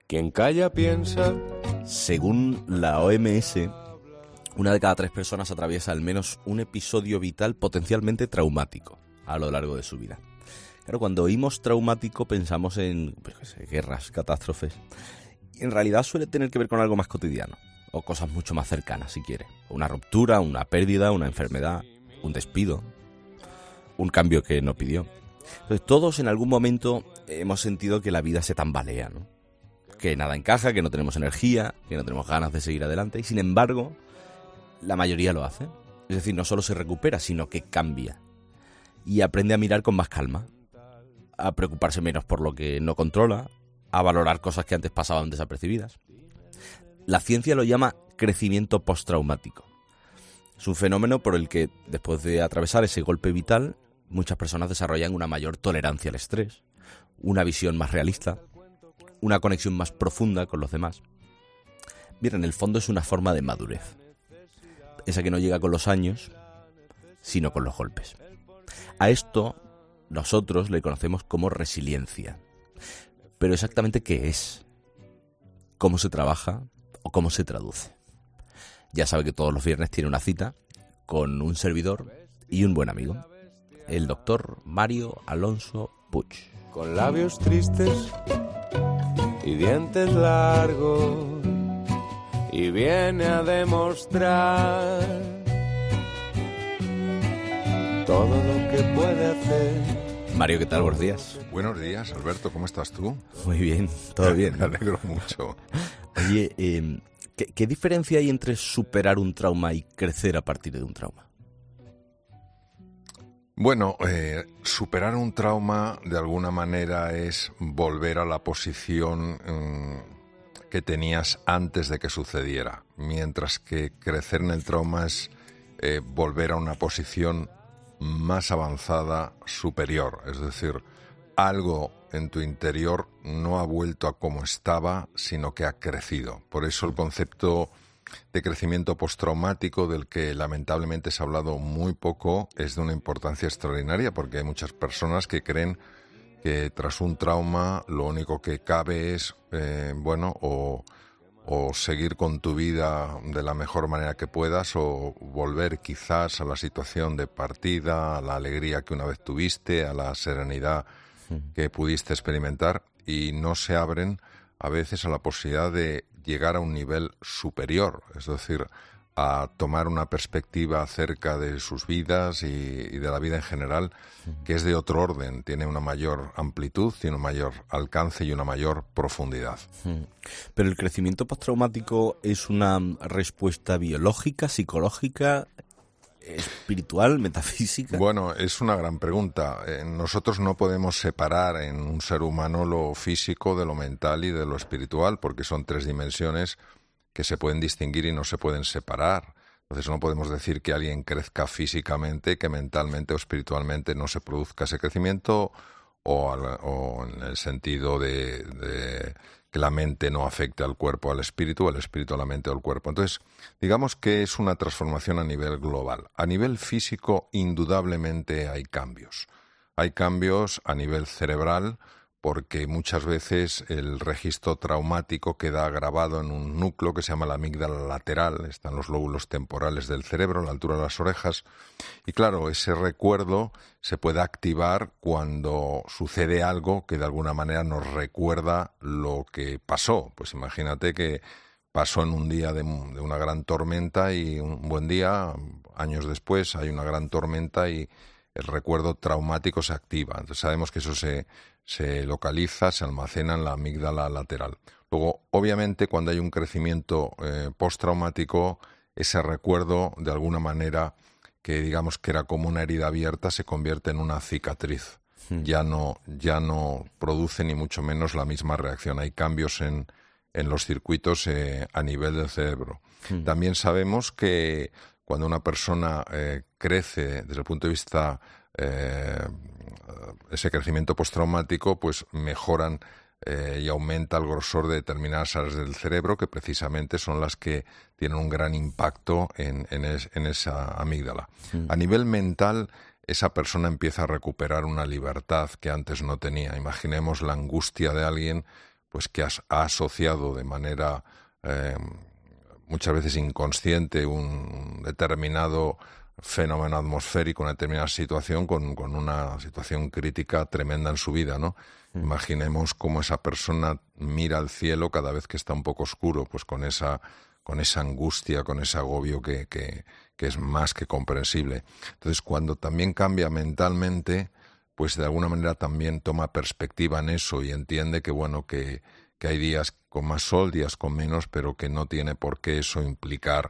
Quien calla piensa. Según la OMS, 1 de cada 3 personas atraviesa al menos un episodio vital potencialmente traumático a lo largo de su vida. Claro, cuando oímos traumático pensamos en guerras, catástrofes. Y en realidad suele tener que ver con algo más cotidiano, o cosas mucho más cercanas, si quiere. Una ruptura, una pérdida, una enfermedad, un despido, un cambio que no pidió. Entonces, todos en algún momento hemos sentido que la vida se tambalea, ¿no? Que nada encaja, que no tenemos energía, que no tenemos ganas de seguir adelante. Y sin embargo, la mayoría lo hace. Es decir, no solo se recupera, sino que cambia. Y aprende a mirar con más calma, a preocuparse menos por lo que no controla, a valorar cosas que antes pasaban desapercibidas. La ciencia lo llama crecimiento postraumático. Es un fenómeno por el que, después de atravesar ese golpe vital, muchas personas desarrollan una mayor tolerancia al estrés, una visión más realista, una conexión más profunda con los demás. Bien, en el fondo es una forma de madurez. Esa que no llega con los años, sino con los golpes. A esto nosotros le conocemos como resiliencia. Pero exactamente ¿qué es? ¿Cómo se trabaja o cómo se traduce? Ya sabe que todos los viernes tiene una cita con un servidor y un buen amigo, el doctor Mario Alonso Puig. Con labios tristes y dientes largos, y viene a demostrar todo lo que puede hacer. Mario, ¿qué tal? Buenos días. Buenos días, Alberto, ¿cómo estás tú? Muy bien, todo bien. Me alegro mucho. Oye, ¿qué diferencia hay entre superar un trauma y crecer a partir de un trauma? Bueno, superar un trauma de alguna manera es volver a la posición que tenías antes de que sucediera, mientras que crecer en el trauma es volver a una posición más avanzada, superior. Es decir, algo en tu interior no ha vuelto a como estaba, sino que ha crecido. Por eso el concepto de crecimiento postraumático, del que lamentablemente se ha hablado muy poco, es de una importancia extraordinaria, porque hay muchas personas que creen que tras un trauma lo único que cabe es, o seguir con tu vida de la mejor manera que puedas, o volver quizás a la situación de partida, a la alegría que una vez tuviste, a la serenidad que pudiste experimentar, y no se abren a veces a la posibilidad de llegar a un nivel superior, es decir, a tomar una perspectiva acerca de sus vidas y de la vida en general, que es de otro orden, tiene una mayor amplitud, tiene un mayor alcance y una mayor profundidad. Pero el crecimiento postraumático es una respuesta biológica, psicológica, espiritual, metafísica. Bueno, es una gran pregunta. Nosotros no podemos separar en un ser humano lo físico de lo mental y de lo espiritual, porque son 3 dimensiones que se pueden distinguir y no se pueden separar. Entonces no podemos decir que alguien crezca físicamente, que mentalmente o espiritualmente no se produzca ese crecimiento, o en el sentido de que la mente no afecte al cuerpo, al espíritu, o el espíritu a la mente o al cuerpo. Entonces, digamos que es una transformación a nivel global. A nivel físico, indudablemente hay cambios. Hay cambios a nivel cerebral, porque muchas veces el registro traumático queda grabado en un núcleo que se llama la amígdala lateral, están los lóbulos temporales del cerebro, a la altura de las orejas, y claro, ese recuerdo se puede activar cuando sucede algo que de alguna manera nos recuerda lo que pasó. Pues imagínate que pasó en un día de una gran tormenta, y un buen día, años después, hay una gran tormenta y el recuerdo traumático se activa. Entonces sabemos que eso se localiza, se almacena en la amígdala lateral. Luego, obviamente, cuando hay un crecimiento postraumático, ese recuerdo, de alguna manera, que digamos que era como una herida abierta, se convierte en una cicatriz. Ya no produce ni mucho menos la misma reacción. Hay cambios en los circuitos a nivel del cerebro. También sabemos que cuando una persona crece desde el punto de vista ese crecimiento postraumático, pues mejoran y aumenta el grosor de determinadas áreas del cerebro, que precisamente son las que tienen un gran impacto en esa amígdala. A nivel mental, esa persona empieza a recuperar una libertad que antes no tenía. Imaginemos la angustia de alguien pues que ha asociado de manera muchas veces inconsciente un determinado fenómeno atmosférico, una determinada situación con una situación crítica tremenda en su vida, ¿no? Imaginemos cómo esa persona mira al cielo cada vez que está un poco oscuro, pues con esa angustia, con ese agobio que es más que comprensible. Entonces, cuando también cambia mentalmente, pues de alguna manera también toma perspectiva en eso y entiende que, bueno, que hay días con más sol, días con menos, pero que no tiene por qué eso implicar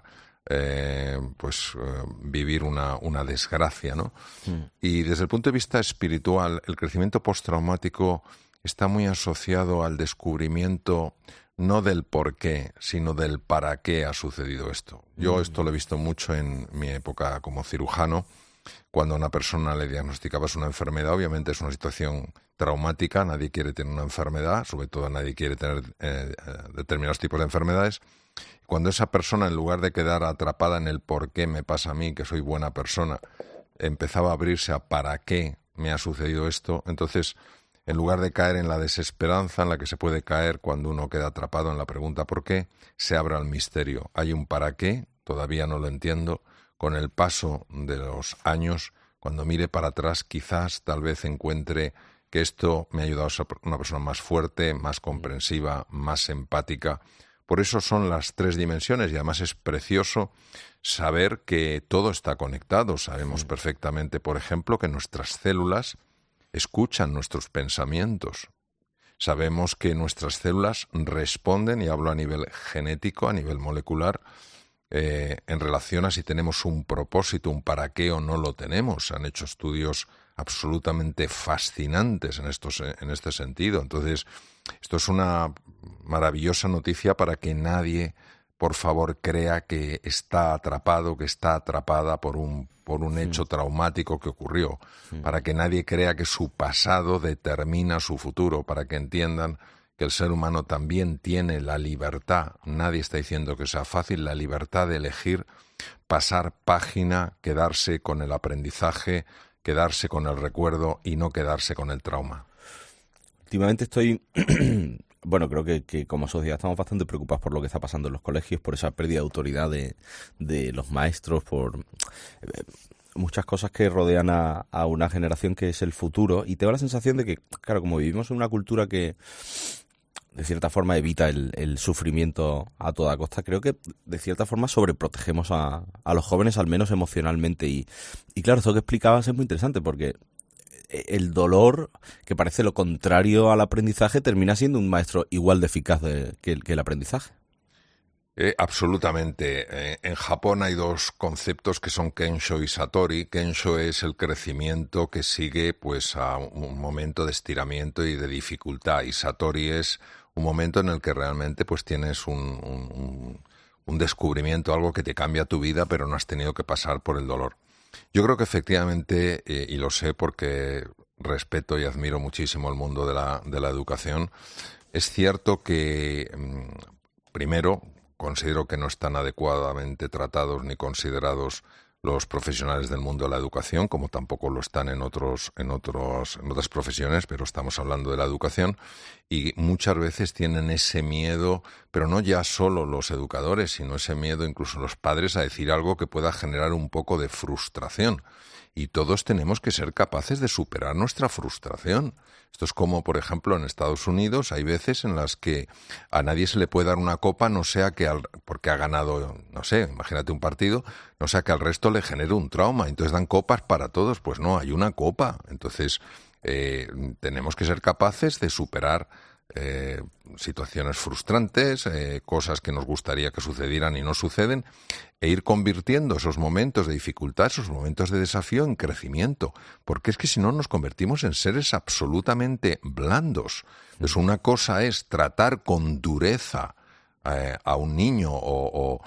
vivir una desgracia, ¿no? Y desde el punto de vista espiritual, el crecimiento postraumático está muy asociado al descubrimiento no del por qué, sino del para qué ha sucedido esto. Yo esto lo he visto mucho en mi época como cirujano. Cuando a una persona le diagnosticabas una enfermedad, obviamente es una situación traumática, nadie quiere tener una enfermedad, sobre todo nadie quiere tener determinados tipos de enfermedades. Cuando esa persona, en lugar de quedar atrapada en el por qué me pasa a mí, que soy buena persona, empezaba a abrirse a para qué me ha sucedido esto, entonces, en lugar de caer en la desesperanza en la que se puede caer cuando uno queda atrapado en la pregunta por qué, se abre al misterio. Hay un para qué, todavía no lo entiendo. Con el paso de los años, cuando mire para atrás, quizás, tal vez encuentre que esto me ha ayudado a ser una persona más fuerte, más comprensiva, más empática. Por eso son las 3 dimensiones y además es precioso saber que todo está conectado. Sabemos perfectamente, por ejemplo, que nuestras células escuchan nuestros pensamientos. Sabemos que nuestras células responden, y hablo a nivel genético, a nivel molecular, en relación a si tenemos un propósito, un para qué o no lo tenemos. Se han hecho estudios absolutamente fascinantes en este sentido. Entonces, esto es una maravillosa noticia para que nadie, por favor, crea que está atrapado, que está atrapada por un hecho traumático que ocurrió, para que nadie crea que su pasado determina su futuro, para que entiendan que el ser humano también tiene la libertad, nadie está diciendo que sea fácil, la libertad de elegir pasar página, quedarse con el aprendizaje, quedarse con el recuerdo y no quedarse con el trauma. Últimamente estoy... Bueno, creo que como sociedad estamos bastante preocupados por lo que está pasando en los colegios, por esa pérdida de autoridad de los maestros, por muchas cosas que rodean a una generación que es el futuro. Y tengo la sensación de que, claro, como vivimos en una cultura que de cierta forma evita el sufrimiento a toda costa, creo que de cierta forma sobreprotegemos a los jóvenes, al menos emocionalmente. Y claro, esto que explicabas es muy interesante porque el dolor, que parece lo contrario al aprendizaje, termina siendo un maestro igual de eficaz que el aprendizaje. Absolutamente. En Japón hay 2 conceptos que son Kensho y Satori. Kensho es el crecimiento que sigue pues a un momento de estiramiento y de dificultad, y Satori es un momento en el que realmente pues tienes un descubrimiento, algo que te cambia tu vida, pero no has tenido que pasar por el dolor. Yo creo que efectivamente, y lo sé porque respeto y admiro muchísimo el mundo de la educación, es cierto que, primero, considero que no están adecuadamente tratados ni considerados los profesionales del mundo de la educación, como tampoco lo están en otras profesiones, pero estamos hablando de la educación, y muchas veces tienen ese miedo, pero no ya solo los educadores, sino ese miedo incluso los padres a decir algo que pueda generar un poco de frustración. Y todos tenemos que ser capaces de superar nuestra frustración. Esto es como, por ejemplo, en Estados Unidos hay veces en las que a nadie se le puede dar una copa, no sea que porque ha ganado, no sé, imagínate un partido, no sea que al resto le genere un trauma. Entonces dan copas para todos. Pues no, hay una copa. Entonces tenemos que ser capaces de superar situaciones frustrantes, cosas que nos gustaría que sucedieran y no suceden, e ir convirtiendo esos momentos de dificultad, esos momentos de desafío en crecimiento, porque es que si no nos convertimos en seres absolutamente blandos. Entonces, una cosa es tratar con dureza a un niño o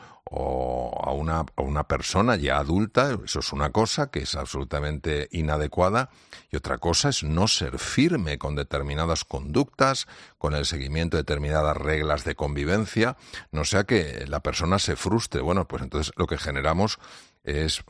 a una persona ya adulta, eso es una cosa que es absolutamente inadecuada, y otra cosa es no ser firme con determinadas conductas, con el seguimiento de determinadas reglas de convivencia, no sea que la persona se frustre. Bueno, pues entonces lo que generamos es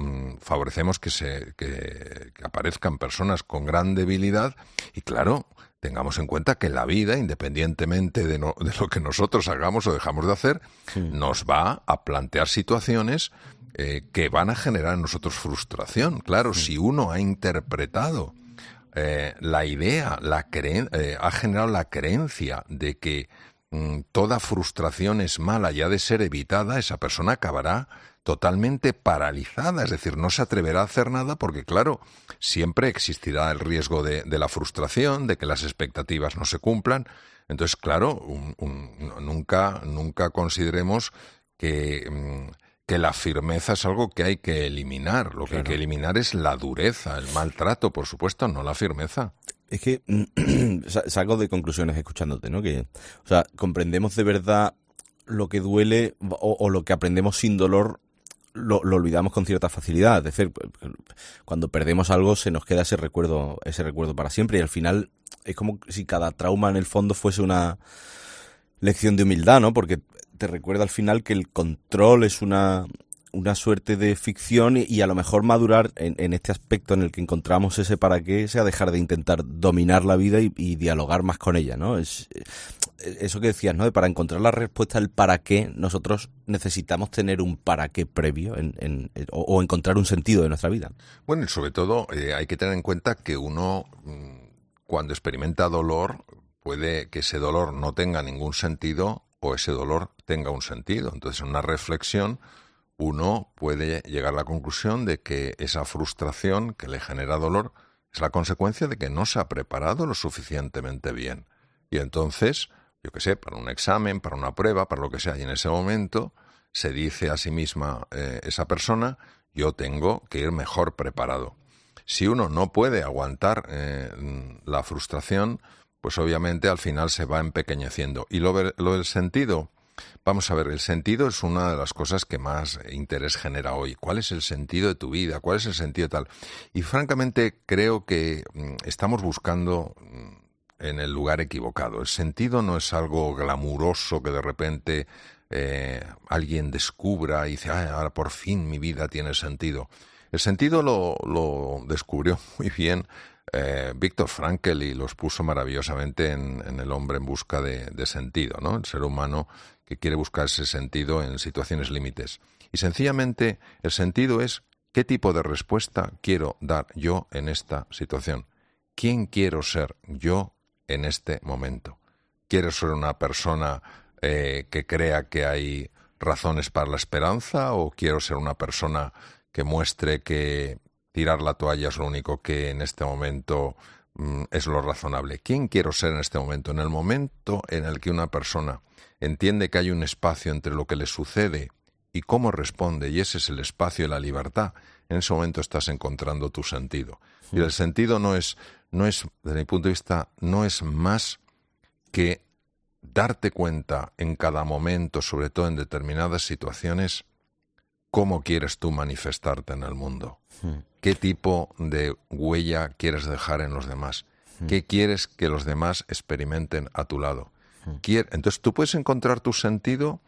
favorecemos que aparezcan personas con gran debilidad, y claro, tengamos en cuenta que la vida, independientemente de lo que nosotros hagamos o dejamos de hacer, nos va a plantear situaciones que van a generar en nosotros frustración. Claro, si uno ha interpretado la idea, ha generado la creencia de que toda frustración es mala y ha de ser evitada, esa persona acabará totalmente paralizada, es decir, no se atreverá a hacer nada porque, claro, siempre existirá el riesgo de la frustración, de que las expectativas no se cumplan. Entonces, claro, nunca consideremos que la firmeza es algo que hay que eliminar. Lo que hay que eliminar es la dureza, el maltrato, por supuesto, no la firmeza. Es que saco de conclusiones escuchándote, ¿no? Que, o sea, comprendemos de verdad lo que duele o lo que aprendemos sin dolor lo olvidamos con cierta facilidad. Es decir, cuando perdemos algo se nos queda ese recuerdo para siempre y al final es como si cada trauma en el fondo fuese una lección de humildad, ¿no? Porque te recuerda al final que el control es una suerte de ficción y a lo mejor madurar en este aspecto en el que encontramos ese para qué sea dejar de intentar dominar la vida y dialogar más con ella, ¿no? Es eso que decías, ¿no? De para encontrar la respuesta al para qué nosotros necesitamos tener un para qué previo o encontrar un sentido de nuestra vida. Bueno, y sobre todo hay que tener en cuenta que uno cuando experimenta dolor puede que ese dolor no tenga ningún sentido o ese dolor tenga un sentido. Entonces, en una reflexión uno puede llegar a la conclusión de que esa frustración que le genera dolor es la consecuencia de que no se ha preparado lo suficientemente bien. Y entonces, yo qué sé, para un examen, para una prueba, para lo que sea, y en ese momento se dice a sí misma esa persona, yo tengo que ir mejor preparado. Si uno no puede aguantar la frustración, pues obviamente al final se va empequeñeciendo. Y lo del sentido, vamos a ver, el sentido es una de las cosas que más interés genera hoy. ¿Cuál es el sentido de tu vida? ¿Cuál es el sentido de tal? Y francamente creo que estamos buscando en el lugar equivocado. El sentido no es algo glamuroso que de repente alguien descubra y dice, ahora por fin mi vida tiene sentido. El sentido lo descubrió muy bien Viktor Frankl y lo expuso maravillosamente en El hombre en busca de sentido, ¿no? El ser humano que quiere buscar ese sentido en situaciones límites. Y sencillamente el sentido es qué tipo de respuesta quiero dar yo en esta situación. ¿Quién quiero ser yo en este momento? ¿Quiero ser una persona que crea que hay razones para la esperanza o quiero ser una persona que muestre que tirar la toalla es lo único que en este momento es lo razonable? ¿Quién quiero ser en este momento? En el momento en el que una persona entiende que hay un espacio entre lo que le sucede y cómo responde, y ese es el espacio de la libertad, en ese momento estás encontrando tu sentido. Y el sentido no es, desde mi punto de vista, no es más que darte cuenta en cada momento, sobre todo en determinadas situaciones, cómo quieres tú manifestarte en el mundo. ¿Qué tipo de huella quieres dejar en los demás? ¿Qué quieres que los demás experimenten a tu lado? Entonces tú puedes encontrar tu sentido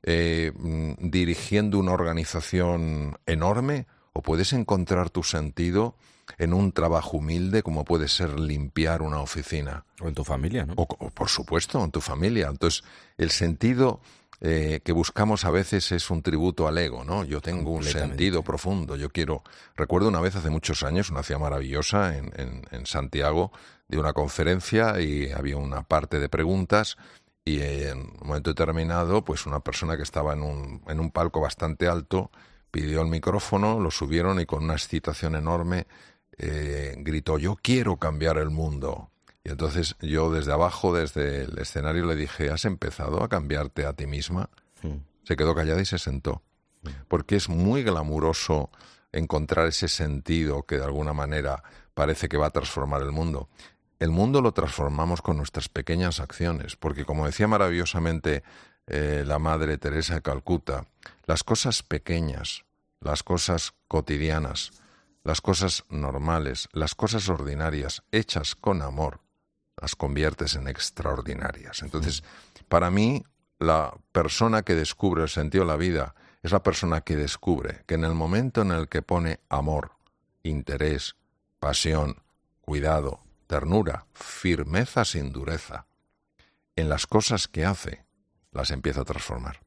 dirigiendo una organización enorme o puedes encontrar tu sentido en un trabajo humilde como puede ser limpiar una oficina. O en tu familia, ¿no? O por supuesto, en tu familia. Entonces el sentido que buscamos a veces es un tributo al ego, ¿no? Yo tengo un sentido profundo, yo quiero... Recuerdo una vez hace muchos años, una ciudad maravillosa en Santiago, de una conferencia y había una parte de preguntas y en un momento determinado, pues una persona que estaba en un palco bastante alto pidió el micrófono, lo subieron y con una excitación enorme gritó, yo quiero cambiar el mundo. Y entonces yo desde abajo, desde el escenario, le dije, ¿has empezado a cambiarte a ti misma? Se quedó callada y se sentó. Porque es muy glamuroso encontrar ese sentido que de alguna manera parece que va a transformar el mundo. El mundo lo transformamos con nuestras pequeñas acciones, porque como decía maravillosamente la Madre Teresa de Calcuta, las cosas pequeñas, las cosas cotidianas, las cosas normales, las cosas ordinarias, hechas con amor, las conviertes en extraordinarias. Entonces, para mí, la persona que descubre el sentido de la vida es la persona que descubre que en el momento en el que pone amor, interés, pasión, cuidado, ternura, firmeza sin dureza, en las cosas que hace, las empieza a transformar.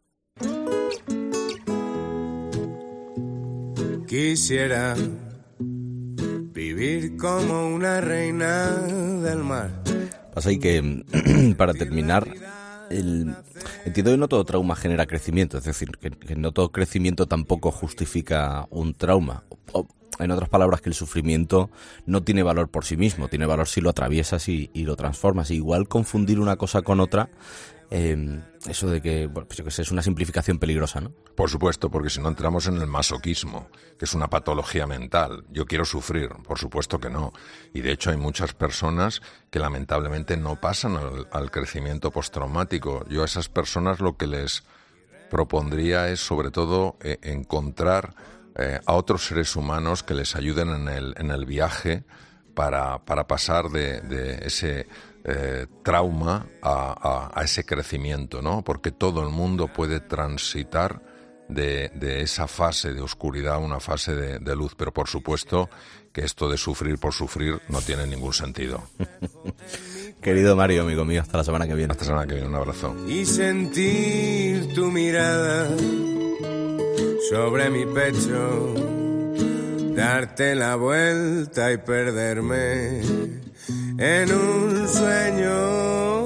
Quisiera vivir como una reina del mar. Pasa ahí que, para terminar, entiendo que no todo trauma genera crecimiento, es decir, que no todo crecimiento tampoco justifica un trauma. O, en otras palabras, que el sufrimiento no tiene valor por sí mismo, tiene valor si lo atraviesas y lo transformas. Igual confundir una cosa con otra, eso de que, bueno, pues yo que sé, es una simplificación peligrosa, ¿no? Por supuesto, porque si no entramos en el masoquismo, que es una patología mental. Yo quiero sufrir, por supuesto que no. Y de hecho hay muchas personas que lamentablemente no pasan al crecimiento postraumático. Yo a esas personas lo que les propondría es sobre todo encontrar a otros seres humanos que les ayuden en el viaje para pasar de ese trauma a ese crecimiento, ¿no? Porque todo el mundo puede transitar de esa fase de oscuridad a una fase de luz, pero por supuesto que esto de sufrir por sufrir no tiene ningún sentido. Querido Mario, amigo mío, hasta la semana que viene. Hasta la semana que viene, un abrazo. Y sentir tu mirada sobre mi pecho, darte la vuelta y perderme en un sueño